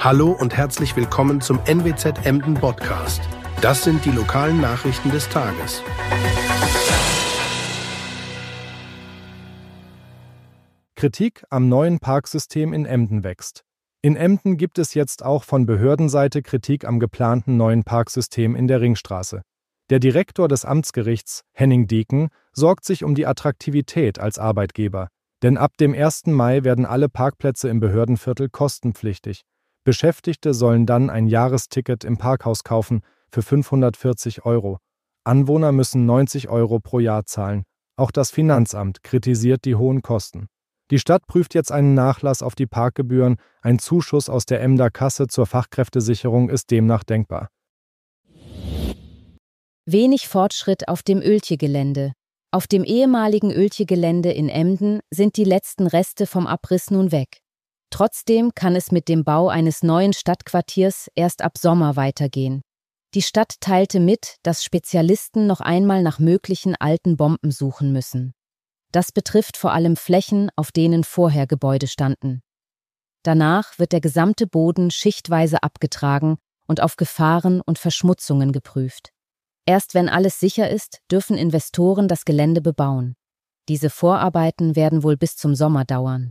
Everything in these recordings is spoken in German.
Hallo und herzlich willkommen zum NWZ Emden Podcast. Das sind die lokalen Nachrichten des Tages. Kritik am neuen Parksystem in Emden wächst. In Emden gibt es jetzt auch von Behördenseite Kritik am geplanten neuen Parksystem in der Ringstraße. Der Direktor des Amtsgerichts, Henning Dieken, sorgt sich um die Attraktivität als Arbeitgeber. Denn ab dem 1. Mai werden alle Parkplätze im Behördenviertel kostenpflichtig. Beschäftigte sollen dann ein Jahresticket im Parkhaus kaufen für 540 €. Anwohner müssen 90 € pro Jahr zahlen. Auch das Finanzamt kritisiert die hohen Kosten. Die Stadt prüft jetzt einen Nachlass auf die Parkgebühren. Ein Zuschuss aus der Emder Kasse zur Fachkräftesicherung ist demnach denkbar. Wenig Fortschritt auf dem Oeltje-Gelände. Auf dem ehemaligen Oeltje-Gelände in Emden sind die letzten Reste vom Abriss nun weg. Trotzdem kann es mit dem Bau eines neuen Stadtquartiers erst ab Sommer weitergehen. Die Stadt teilte mit, dass Spezialisten noch einmal nach möglichen alten Bomben suchen müssen. Das betrifft vor allem Flächen, auf denen vorher Gebäude standen. Danach wird der gesamte Boden schichtweise abgetragen und auf Gefahren und Verschmutzungen geprüft. Erst wenn alles sicher ist, dürfen Investoren das Gelände bebauen. Diese Vorarbeiten werden wohl bis zum Sommer dauern.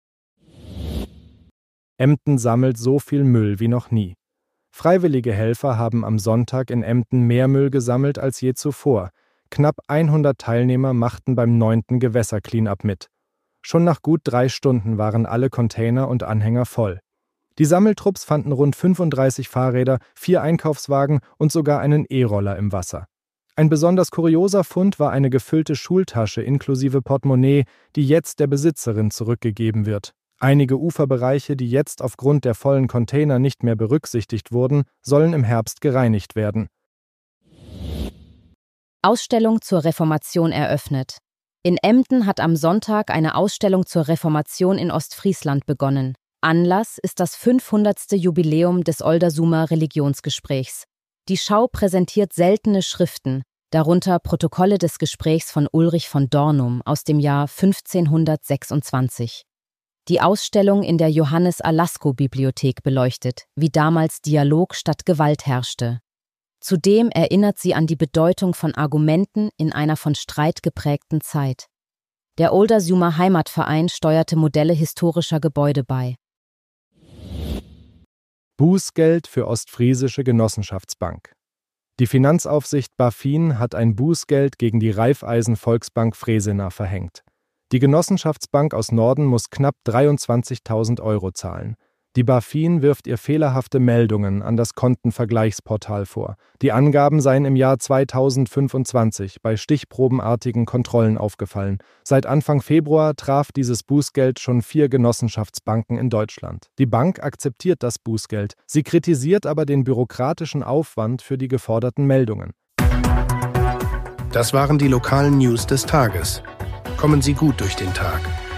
Emden sammelt so viel Müll wie noch nie. Freiwillige Helfer haben am Sonntag in Emden mehr Müll gesammelt als je zuvor. Knapp 100 Teilnehmer machten beim 9. Gewässer-Cleanup mit. Schon nach gut 3 Stunden waren alle Container und Anhänger voll. Die Sammeltrupps fanden rund 35 Fahrräder, 4 Einkaufswagen und sogar einen E-Roller im Wasser. Ein besonders kurioser Fund war eine gefüllte Schultasche inklusive Portemonnaie, die jetzt der Besitzerin zurückgegeben wird. Einige Uferbereiche, die jetzt aufgrund der vollen Container nicht mehr berücksichtigt wurden, sollen im Herbst gereinigt werden. Ausstellung zur Reformation eröffnet. In Emden hat am Sonntag eine Ausstellung zur Reformation in Ostfriesland begonnen. Anlass ist das 500. Jubiläum des Oldersumer Religionsgesprächs. Die Schau präsentiert seltene Schriften, darunter Protokolle des Gesprächs von Ulrich von Dornum aus dem Jahr 1526. Die Ausstellung in der Johannes-Alasko-Bibliothek beleuchtet, wie damals Dialog statt Gewalt herrschte. Zudem erinnert sie an die Bedeutung von Argumenten in einer von Streit geprägten Zeit. Der Oldersumer Heimatverein steuerte Modelle historischer Gebäude bei. Bußgeld für Ostfriesische Genossenschaftsbank. Die Finanzaufsicht BaFin hat ein Bußgeld gegen die Raiffeisen Volksbank Fresena verhängt. Die Genossenschaftsbank aus Norden muss knapp 23.000 € zahlen. Die BaFin wirft ihr fehlerhafte Meldungen an das Kontenvergleichsportal vor. Die Angaben seien im Jahr 2025 bei stichprobenartigen Kontrollen aufgefallen. Seit Anfang Februar traf dieses Bußgeld schon 4 Genossenschaftsbanken in Deutschland. Die Bank akzeptiert das Bußgeld. Sie kritisiert aber den bürokratischen Aufwand für die geforderten Meldungen. Das waren die lokalen News des Tages. Kommen Sie gut durch den Tag.